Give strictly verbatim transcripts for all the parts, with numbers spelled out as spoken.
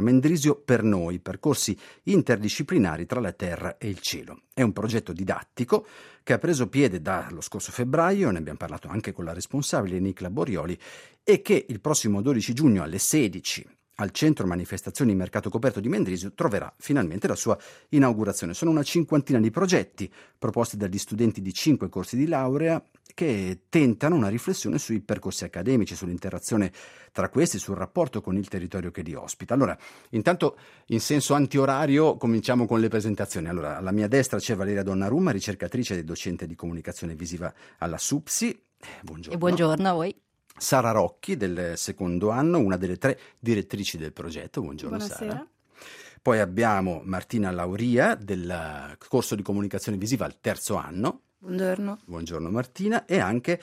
a Mendrisio per noi, percorsi interdisciplinari tra la terra e il cielo. È un progetto didattico che ha preso piede dallo scorso febbraio, ne abbiamo parlato anche con la responsabile Nicla Borioli, e che il prossimo dodici giugno alle sedici al Centro Manifestazioni Mercato Coperto di Mendrisio troverà finalmente la sua inaugurazione. Sono una cinquantina di progetti proposti dagli studenti di cinque corsi di laurea che tentano una riflessione sui percorsi accademici, sull'interazione tra questi, sul rapporto con il territorio che li ospita. Allora, intanto in senso antiorario cominciamo con le presentazioni. Allora, alla mia destra c'è Valeria Donnarumma, ricercatrice e docente di comunicazione visiva alla SUPSI. Buongiorno. E buongiorno a voi. Sara Rocchi del secondo anno, una delle tre direttrici del progetto. Buongiorno. Buonasera. Sara. Poi abbiamo Martina Lauria del corso di comunicazione visiva al terzo anno. Buongiorno. Buongiorno Martina. E anche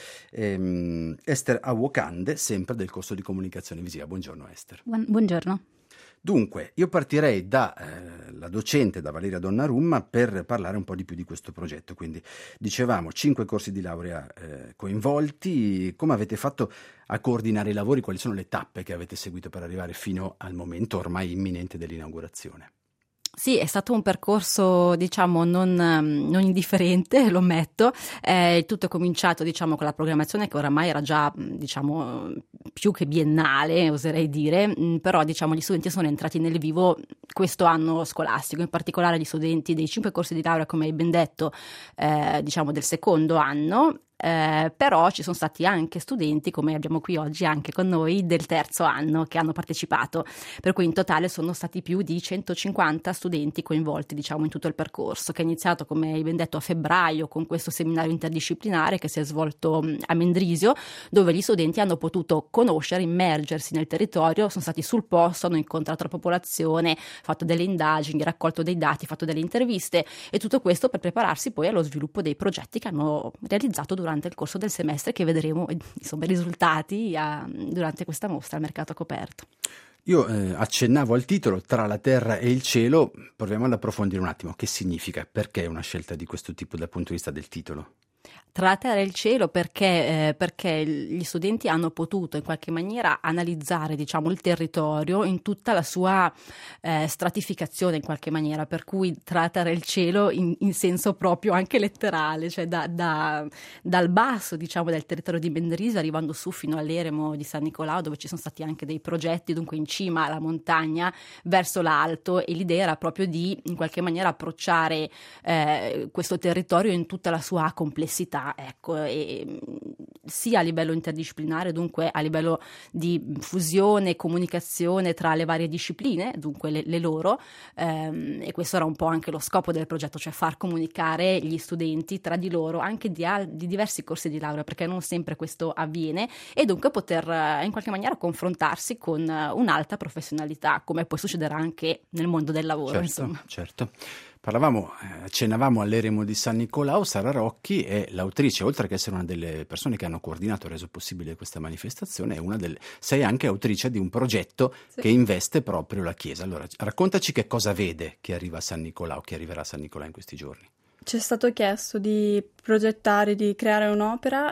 ehm, Esther Awokande, sempre del corso di comunicazione visiva. Buongiorno Esther. Buon- buongiorno. Dunque, io partirei da eh, la docente, da Valeria Donnarumma, per parlare un po' di più di questo progetto. Quindi, dicevamo, cinque corsi di laurea eh, coinvolti. Come avete fatto a coordinare i lavori? Quali sono le tappe che avete seguito per arrivare fino al momento ormai imminente dell'inaugurazione? Sì, è stato un percorso, diciamo, non, non indifferente, lo ammetto. Eh, tutto è cominciato, diciamo, con la programmazione che oramai era già, diciamo, più che biennale, oserei dire, però, diciamo, gli studenti sono entrati nel vivo questo anno scolastico, in particolare gli studenti dei cinque corsi di laurea, come hai ben detto, eh, diciamo, del secondo anno. Eh, però ci sono stati anche studenti, come abbiamo qui oggi anche con noi, del terzo anno che hanno partecipato, per cui in totale sono stati più di centocinquanta studenti coinvolti, diciamo, in tutto il percorso, che è iniziato, come hai ben detto, a febbraio con questo seminario interdisciplinare che si è svolto a Mendrisio, dove gli studenti hanno potuto conoscere, immergersi nel territorio, sono stati sul posto, hanno incontrato la popolazione, fatto delle indagini, raccolto dei dati, fatto delle interviste, e tutto questo per prepararsi poi allo sviluppo dei progetti che hanno realizzato durante durante il corso del semestre, che vedremo, insomma, i risultati a, durante questa mostra al mercato coperto. Io eh, accennavo al titolo Tra la terra e il cielo, proviamo ad approfondire un attimo che significa, perché una scelta di questo tipo dal punto di vista del titolo? Tra la terra e il cielo perché, eh, perché gli studenti hanno potuto in qualche maniera analizzare, diciamo, il territorio in tutta la sua eh, stratificazione in qualche maniera, per cui tra la terra e il cielo in, in senso proprio anche letterale, cioè da, da, dal basso, diciamo, del territorio di Mendrisio arrivando su fino all'eremo di San Nicolao, dove ci sono stati anche dei progetti, dunque in cima alla montagna verso l'alto, e l'idea era proprio di in qualche maniera approcciare eh, questo territorio in tutta la sua complessità. Ecco, e sia a livello interdisciplinare, dunque a livello di fusione e comunicazione tra le varie discipline, dunque le, le loro, ehm, e questo era un po' anche lo scopo del progetto, cioè far comunicare gli studenti tra di loro, anche di, al- di diversi corsi di laurea, perché non sempre questo avviene, e dunque poter eh, in qualche maniera confrontarsi con eh, un'alta professionalità, come poi succederà anche nel mondo del lavoro. Certo, insomma. certo. Parlavamo, eh, accennavamo all'eremo di San Nicolao. Sara Rocchi è l'autrice, oltre che essere una delle persone che hanno coordinato e reso possibile questa manifestazione, è una delle, sei anche autrice di un progetto Sì. che investe proprio la Chiesa. Allora, raccontaci che cosa vede chi arriva a San Nicolao, chi arriverà a San Nicolao in questi giorni. Ci è stato chiesto di progettare, di creare un'opera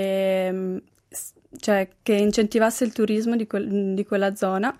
che, cioè, che incentivasse il turismo di, quel, di quella zona,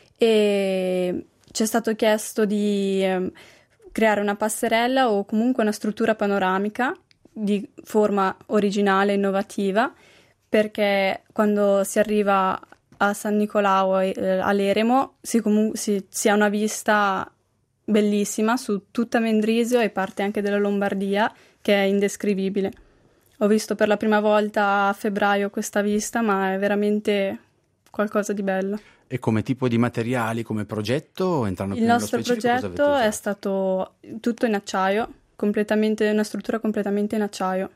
e ci è stato chiesto di eh, creare una passerella o comunque una struttura panoramica di forma originale e innovativa, perché quando si arriva a San Nicolao e eh, all'eremo si, comu- si, si ha una vista bellissima su tutta Mendrisio e parte anche della Lombardia, che è indescrivibile. Ho visto per la prima volta a febbraio questa vista, ma è veramente qualcosa di bello. E come tipo di materiali, come progetto, entrando Il più nello nostro specifico, cosa avete progetto è usato? stato tutto in acciaio, completamente, una struttura completamente in acciaio.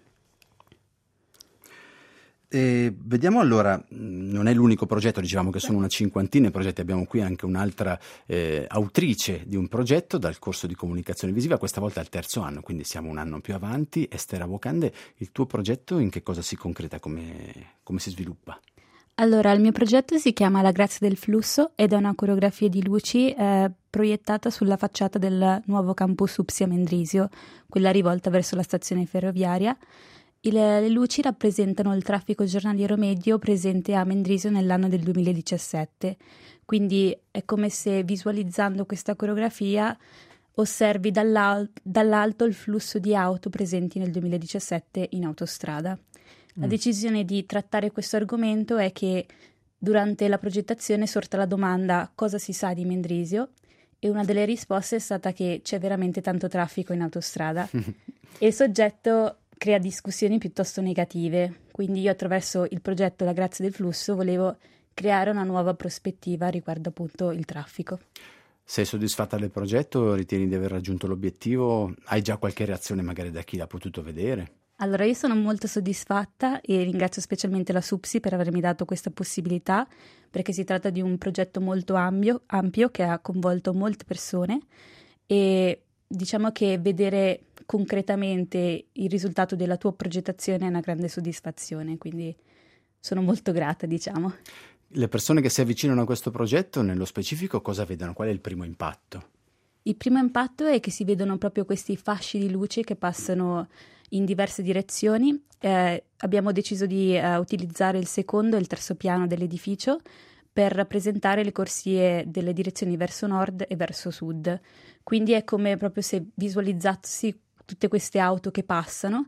E vediamo allora, non è l'unico progetto, dicevamo che sono una cinquantina di progetti, abbiamo qui anche un'altra eh, autrice di un progetto dal corso di comunicazione visiva, questa volta al terzo anno, quindi siamo un anno più avanti. Esther Awokande, il tuo progetto in che cosa si concreta, come, come si sviluppa? Allora, il mio progetto si chiama La grazia del flusso ed è una coreografia di luci eh, proiettata sulla facciata del nuovo campus SUPSI a Mendrisio, quella rivolta verso la stazione ferroviaria. Il, le luci rappresentano il traffico giornaliero medio presente a Mendrisio nell'anno del duemiladiciassette. quindi è come se visualizzando questa coreografia osservi dall'al- dall'alto il flusso di auto presenti nel duemiladiciassette in autostrada. La mm. decisione di trattare questo argomento è che durante la progettazione è sorta la domanda cosa si sa di Mendrisio, e una delle risposte è stata che c'è veramente tanto traffico in autostrada e il soggetto crea discussioni piuttosto negative. Quindi io attraverso il progetto La Grazia del Flusso volevo creare una nuova prospettiva riguardo appunto il traffico. Sei soddisfatta del progetto? Ritieni di aver raggiunto l'obiettivo? Hai già qualche reazione magari da chi l'ha potuto vedere? Allora, io sono molto soddisfatta e ringrazio specialmente la SUPSI per avermi dato questa possibilità, perché si tratta di un progetto molto ampio, ampio che ha coinvolto molte persone e diciamo che vedere concretamente il risultato della tua progettazione è una grande soddisfazione, quindi sono molto grata, diciamo. Le persone che si avvicinano a questo progetto, nello specifico, cosa vedono? Qual è il primo impatto? Il primo impatto è che si vedono proprio questi fasci di luce che passano in diverse direzioni. Eh, abbiamo deciso di eh, utilizzare il secondo e il terzo piano dell'edificio per rappresentare le corsie delle direzioni verso nord e verso sud. Quindi è come proprio se visualizzassi tutte queste auto che passano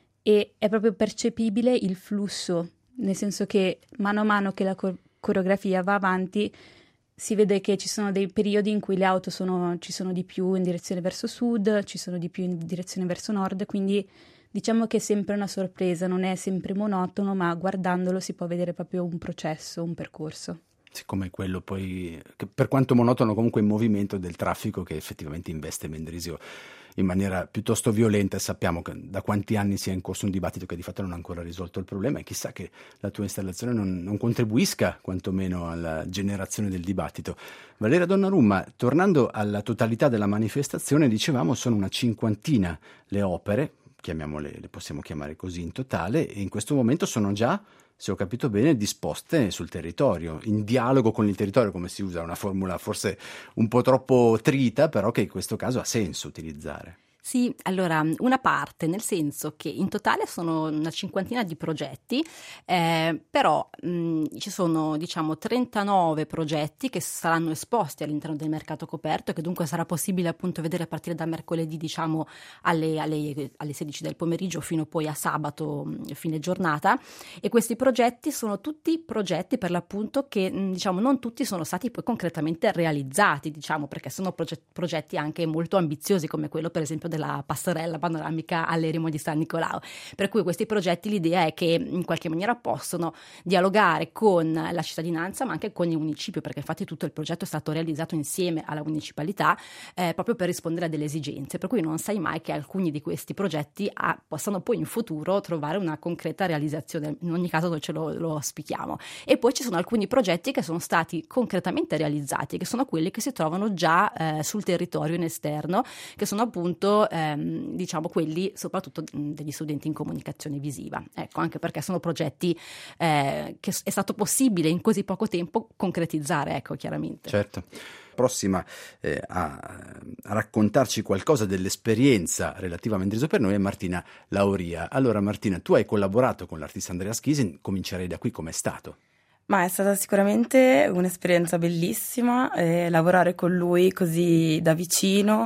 e è proprio percepibile il flusso, nel senso che mano a mano che la co- coreografia va avanti si vede che ci sono dei periodi in cui le auto sono, ci sono di più in direzione verso sud, ci sono di più in direzione verso nord, quindi diciamo che è sempre una sorpresa, non è sempre monotono, ma guardandolo si può vedere proprio un processo, un percorso. Siccome quello poi, che per quanto monotono, comunque in movimento del traffico che effettivamente investe Mendrisio in maniera piuttosto violenta, e sappiamo che da quanti anni sia in corso un dibattito che di fatto non ha ancora risolto il problema, e chissà che la tua installazione non, non contribuisca quantomeno alla generazione del dibattito. Valeria Donnarumma, tornando alla totalità della manifestazione, dicevamo sono una cinquantina le opere, chiamiamole, le possiamo chiamare così in totale, e in questo momento sono già, se ho capito bene, disposte sul territorio, in dialogo con il territorio, come si usa, una formula forse un po' troppo trita, però che in questo caso ha senso utilizzare. Sì, allora una parte, nel senso che in totale sono una cinquantina di progetti, eh, però mh, ci sono diciamo trentanove progetti che saranno esposti all'interno del mercato coperto e che dunque sarà possibile appunto vedere a partire da mercoledì diciamo alle, alle, alle sedici del pomeriggio fino poi a sabato mh, fine giornata, e questi progetti sono tutti progetti per l'appunto che mh, diciamo non tutti sono stati poi concretamente realizzati, diciamo, perché sono proget- progetti anche molto ambiziosi come quello per esempio della passerella panoramica all'Eremo di San Nicolao, per cui questi progetti l'idea è che in qualche maniera possono dialogare con la cittadinanza ma anche con il municipio, perché infatti tutto il progetto è stato realizzato insieme alla municipalità eh, proprio per rispondere a delle esigenze, per cui non sai mai che alcuni di questi progetti ah, possano poi in futuro trovare una concreta realizzazione, in ogni caso ce lo, lo auspichiamo. E poi ci sono alcuni progetti che sono stati concretamente realizzati, che sono quelli che si trovano già eh, sul territorio in esterno, che sono appunto Ehm, diciamo quelli soprattutto degli studenti in comunicazione visiva, ecco, anche perché sono progetti eh, che è stato possibile in così poco tempo concretizzare, ecco, chiaramente. Certo. Prossima eh, a, a raccontarci qualcosa dell'esperienza relativa a Mendrisio per noi è Martina Lauria. Allora Martina, tu hai collaborato con l'artista Andrea Schisi, comincerei da qui, com'è stato? Ma è stata sicuramente un'esperienza bellissima, eh, lavorare con lui così da vicino,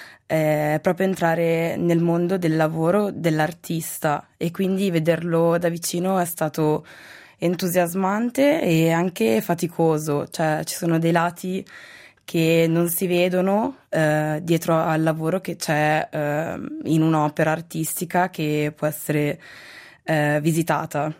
Eh, proprio entrare nel mondo del lavoro dell'artista, e quindi vederlo da vicino è stato entusiasmante e anche faticoso, cioè ci sono dei lati che non si vedono eh, dietro al lavoro che c'è eh, in un'opera artistica che può essere eh, visitata.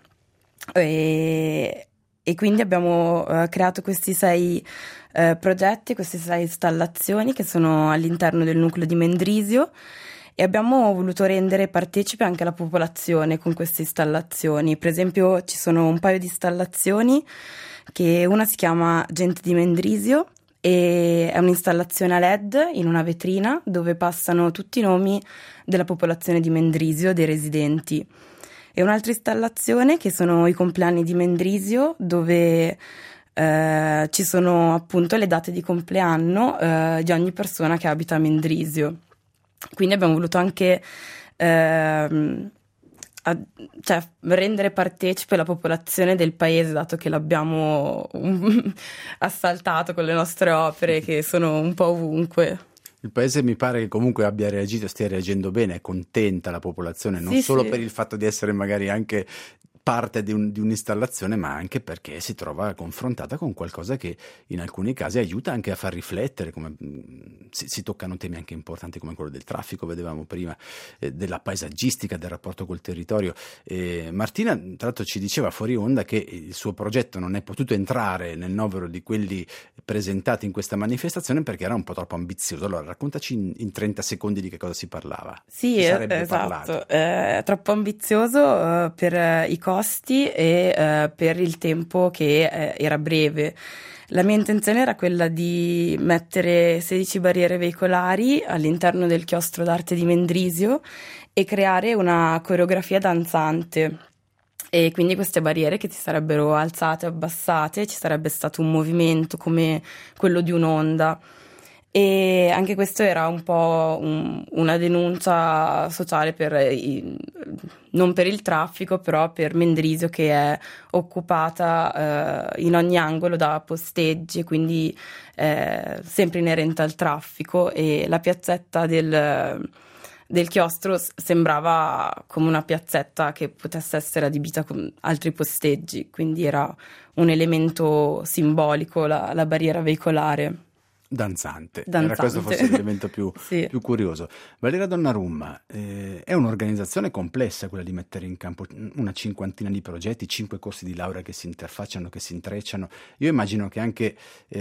E, e quindi abbiamo eh, creato questi sei Eh, progetti, queste sei installazioni che sono all'interno del nucleo di Mendrisio, e abbiamo voluto rendere partecipe anche la popolazione con queste installazioni. Per esempio ci sono un paio di installazioni, che una si chiama Gente di Mendrisio e è un'installazione a L E D in una vetrina dove passano tutti i nomi della popolazione di Mendrisio, dei residenti, e un'altra installazione che sono i compleanni di Mendrisio, dove Eh, ci sono appunto le date di compleanno eh, di ogni persona che abita a Mendrisio. Quindi abbiamo voluto anche eh, a, cioè, rendere partecipe la popolazione del paese, dato che l'abbiamo um, assaltato con le nostre opere che sono un po' ovunque. Il paese mi pare che comunque abbia reagito, stia reagendo bene, è contenta la popolazione, non sì, solo sì. per il fatto di essere magari anche parte di, un, di un'installazione, ma anche perché si trova confrontata con qualcosa che in alcuni casi aiuta anche a far riflettere, come si, si toccano temi anche importanti come quello del traffico, vedevamo prima, eh, della paesaggistica, del rapporto col territorio. Eh, Martina tra l'altro ci diceva fuori onda che il suo progetto non è potuto entrare nel novero di quelli presentati in questa manifestazione perché era un po' troppo ambizioso. Allora raccontaci in, in trenta secondi di che cosa si parlava. Sì, si sarebbe esatto, parlato. È troppo ambizioso uh, per uh, i costi e uh, per il tempo che uh, era breve. La mia intenzione era quella di mettere sedici barriere veicolari all'interno del chiostro d'arte di Mendrisio e creare una coreografia danzante. E quindi queste barriere che si sarebbero alzate e abbassate, ci sarebbe stato un movimento come quello di un'onda. E anche questo era un po' un, una denuncia sociale per i, non per il traffico, però per Mendrisio, che è occupata eh, in ogni angolo da posteggi, quindi eh, sempre inerente al traffico, e la piazzetta del, del chiostro sembrava come una piazzetta che potesse essere adibita con altri posteggi, quindi era un elemento simbolico la, la barriera veicolare. Danzante. Danzante, era questo forse l'elemento più, sì. più curioso. Valeria Donnarumma, eh, è un'organizzazione complessa quella di mettere in campo una cinquantina di progetti, cinque corsi di laurea che si interfacciano, che si intrecciano. Io immagino che anche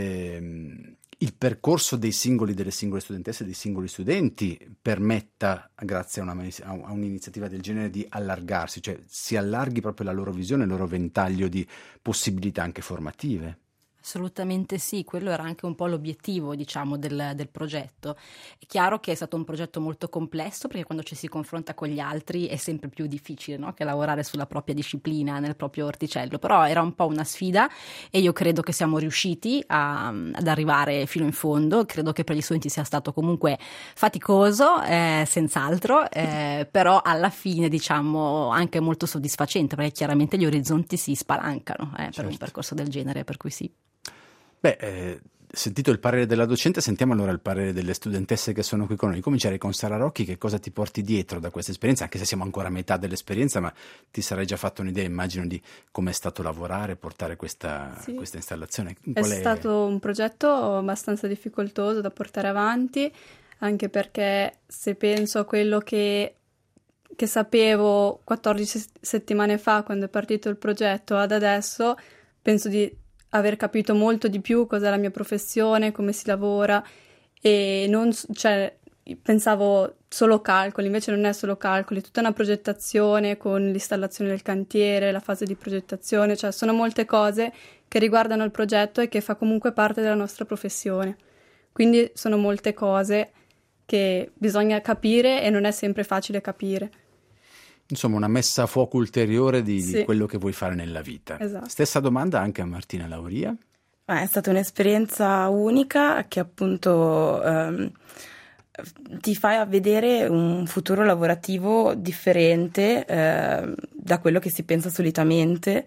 eh, il percorso dei singoli, delle singole studentesse e dei singoli studenti permetta, grazie a, una, a un'iniziativa del genere, di allargarsi, cioè si allarghi proprio la loro visione, il loro ventaglio di possibilità anche formative. Assolutamente sì, quello era anche un po' l'obiettivo, diciamo, del, del progetto. È chiaro che è stato un progetto molto complesso, perché quando ci si confronta con gli altri è sempre più difficile, no? Che lavorare sulla propria disciplina, nel proprio orticello, però era un po' una sfida e io credo che siamo riusciti a, ad arrivare fino in fondo. Credo che per gli studenti sia stato comunque faticoso, eh, senz'altro, eh, però alla fine, diciamo, anche molto soddisfacente, perché chiaramente gli orizzonti si spalancano eh, certo. per un percorso del genere, per cui sì. Beh, eh, sentito il parere della docente, sentiamo allora il parere delle studentesse che sono qui con noi. Comincerei con Sara Rocchi. Che cosa ti porti dietro da questa esperienza? Anche se siamo ancora a metà dell'esperienza, ma ti sarai già fatto un'idea, immagino, di come è stato lavorare, portare questa, sì. questa installazione. È, è stato un progetto abbastanza difficoltoso da portare avanti, anche perché se penso a quello che, che sapevo quattordici settimane fa, quando è partito il progetto, ad adesso, penso di aver capito molto di più cos'è la mia professione, come si lavora, e non, cioè, pensavo solo calcoli, invece non è solo calcoli, è tutta una progettazione con l'installazione del cantiere, la fase di progettazione, cioè sono molte cose che riguardano il progetto e che fa comunque parte della nostra professione. Quindi sono molte cose che bisogna capire e non è sempre facile capire. Insomma, una messa a fuoco ulteriore di, sì. di quello che vuoi fare nella vita. Esatto. Stessa domanda anche a Martina Lauria. È stata un'esperienza unica che appunto ehm, ti fa vedere un futuro lavorativo differente eh, da quello che si pensa solitamente,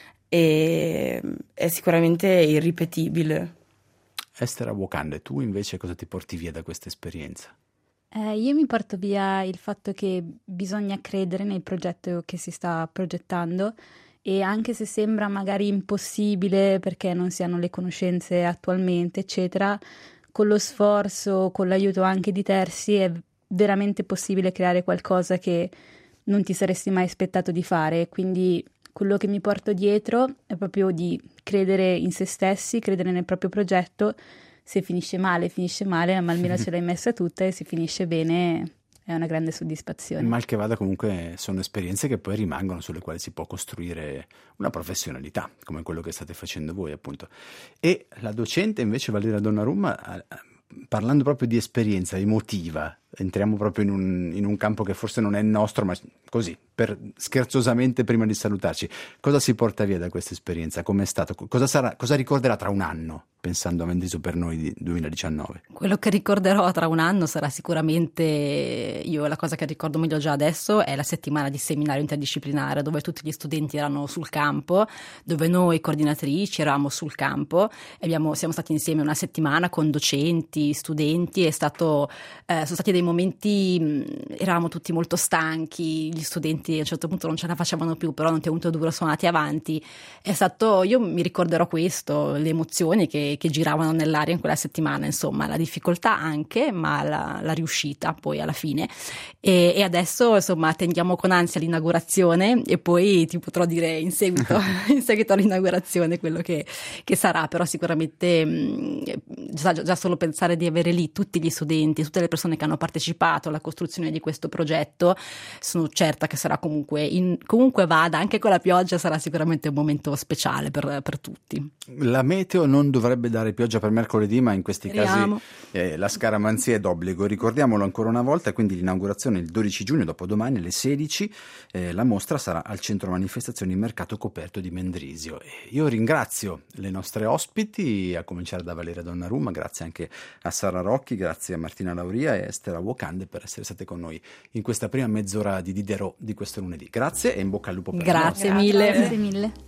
e è sicuramente irripetibile. Estera Wakande, tu invece cosa ti porti via da questa esperienza? Eh, io mi porto via il fatto che bisogna credere nel progetto che si sta progettando, e anche se sembra magari impossibile perché non si hanno le conoscenze attualmente, eccetera, con lo sforzo, con l'aiuto anche di terzi, è veramente possibile creare qualcosa che non ti saresti mai aspettato di fare. Quindi quello che mi porto dietro è proprio di credere in se stessi, credere nel proprio progetto. Se finisce male, finisce male, ma almeno ce l'hai messa tutta, e se finisce bene è una grande soddisfazione. Mal che vada, comunque sono esperienze che poi rimangono, sulle quali si può costruire una professionalità, come quello che state facendo voi, appunto. E la docente invece, Valeria Donnarumma, parlando proprio di esperienza emotiva, entriamo proprio in un, in un campo che forse non è il nostro, ma così, per, scherzosamente prima di salutarci, cosa si porta via da questa esperienza? Com'è stato? Cosa, sarà, cosa ricorderà tra un anno, pensando a Mendrisio per noi di duemiladiciannove? Quello che ricorderò tra un anno sarà sicuramente, io la cosa che ricordo meglio già adesso è la settimana di seminario interdisciplinare, dove tutti gli studenti erano sul campo, dove noi coordinatrici eravamo sul campo e abbiamo, siamo stati insieme una settimana con docenti, studenti. È stato, eh, sono stati dei momenti, mh, eravamo tutti molto stanchi, gli studenti a un certo punto non ce la facevano più, però non tenuto duro, sono andati avanti. È stato, io mi ricorderò questo, le emozioni che, che giravano nell'aria in quella settimana, insomma, la difficoltà anche, ma la, la riuscita poi alla fine. E, e adesso, insomma, attendiamo con ansia l'inaugurazione e poi ti potrò dire in seguito, in seguito all'inaugurazione quello che, che sarà, però sicuramente mh, già, già solo pensare di avere lì tutti gli studenti, tutte le persone che hanno partecipato alla costruzione di questo progetto, sono certa che sarà comunque, in, comunque vada, anche con la pioggia sarà sicuramente un momento speciale per, per tutti. La meteo non dovrebbe dare pioggia per mercoledì, ma in questi Speriamo. casi eh, la scaramanzia è d'obbligo. Ricordiamolo ancora una volta, quindi l'inaugurazione il dodici giugno, dopodomani alle sedici, eh, la mostra sarà al centro manifestazioni Mercato Coperto di Mendrisio. E io ringrazio le nostre ospiti, a cominciare da Valeria Donnarumma, grazie anche a Sara Rocchi, grazie a Martina Lauria e Estera Wokande per essere state con noi in questa prima mezz'ora di Diderot di questo lunedì. Grazie e in bocca al lupo per Grazie la mille. Grazie mille.